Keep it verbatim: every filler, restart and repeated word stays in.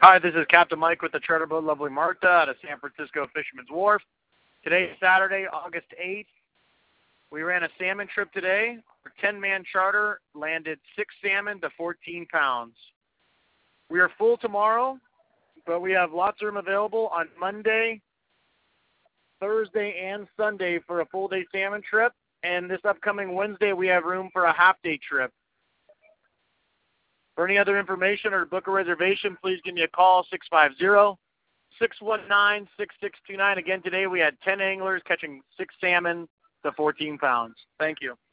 Hi, this is Captain Mike with the Charter Boat Lovely Martha out of San Francisco Fisherman's Wharf. Today is Saturday, August eighth. We ran a salmon trip today. Our ten-man charter landed six salmon to fourteen pounds. We are full tomorrow, but we have lots of room available on Monday, Thursday, and Sunday for a full-day salmon trip. And this upcoming Wednesday, we have room for a half-day trip. For any other information or to book a reservation, please give me a call, six five zero, six one nine, six six two nine. Again, today we had ten anglers catching six salmon to fourteen pounds. Thank you.